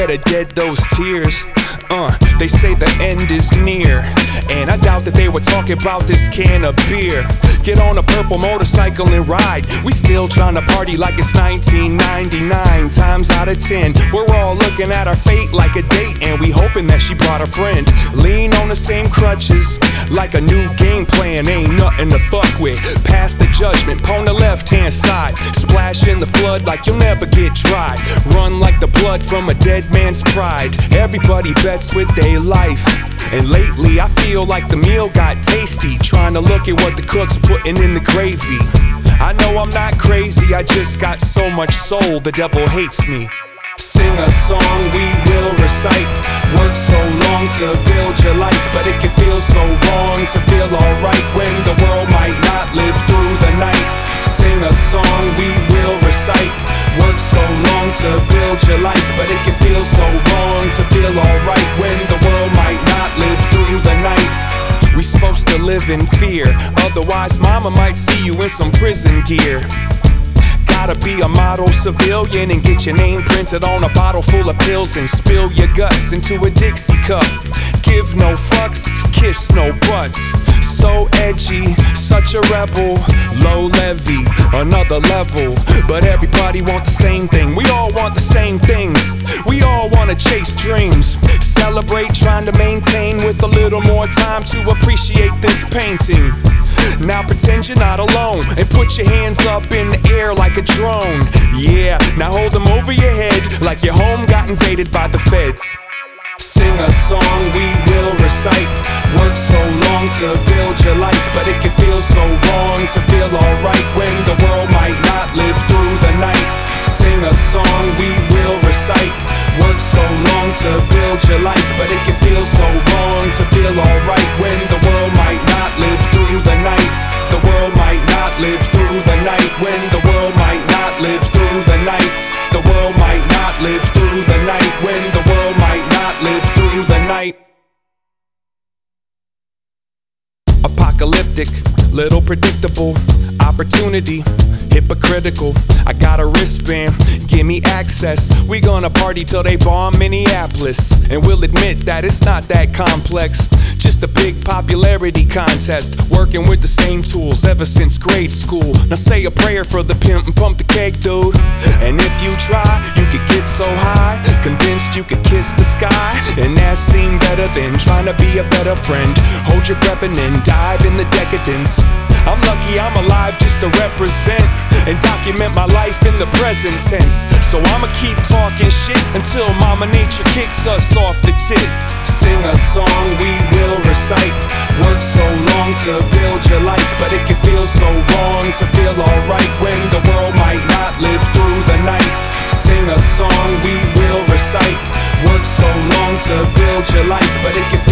better dead those tears. They say the end is near, and I doubt that they were talking about this can of beer. Get on a purple motorcycle and ride. We still tryna party like it's 1999. Times out of 10, we're all looking at our fate like a date, and we hoping that she brought a friend. Lean on the same crutches, like a new game plan. Ain't nothing to fuck with. Pass the judgment, on the left hand side. Splash in the flood like you'll never get dry. Run like the blood from a dead man's pride. Everybody bets with their life, and lately I feel like the meal got tasty. Trying to look at what the cook's putting in the gravy. I know I'm not crazy, I just got so much soul, the devil hates me. Sing a song we will recite. Work so long to build your life, but it can feel so wrong to feel alright when the world might not live through the night. Sing a song we will recite. Work so long to build your life, but it can feel so wrong to feel alright when the world might not live through the night. We supposed to live in fear, otherwise mama might see you in some prison gear. Gotta be a model civilian and get your name printed on a bottle full of pills and spill your guts into a Dixie cup. Give no fucks, kiss no butts. So edgy, such a rebel. Low levy, another level. But everybody want the same thing. We all want the same things. We all wanna chase dreams. Celebrate trying to maintain with a little more time to appreciate this painting. Now pretend you're not alone and put your hands up in the air like a drone. Yeah, now hold them over your head like your home got invaded by the feds. Sing a song we will recite. Work so long to build your life, but it can feel so wrong to feel alright when the world might not live through the night. Sing a song we will recite. Work so long to build your life, but it can feel so wrong to feel alright when the world might not live through the night. The world might not live through the night. When the world might not live through the night. The world might not live through the night. When the world might not live through the night. Apocalyptic, little predictable. Opportunity, hypocritical. I got a wristband, give me access. We gonna party till they bomb Minneapolis, and we'll admit that it's not that complex. Just a big popularity contest, working with the same tools ever since grade school. Now say a prayer for the pimp and pump the keg, dude. And if you try, you could get so high, convinced you could kiss the sky. And that seemed better than trying to be a better friend. Hold your breath and then dive in the decadence. I'm lucky I'm alive just to represent and document my life in the present tense. So I'ma keep talking shit until Mama Nature kicks us off the tit. Sing a song we will recite. Work so long to build your life, but it can feel so wrong to feel alright when the world might not live through the night. Sing a song we will recite. Work so long to build your life, but it can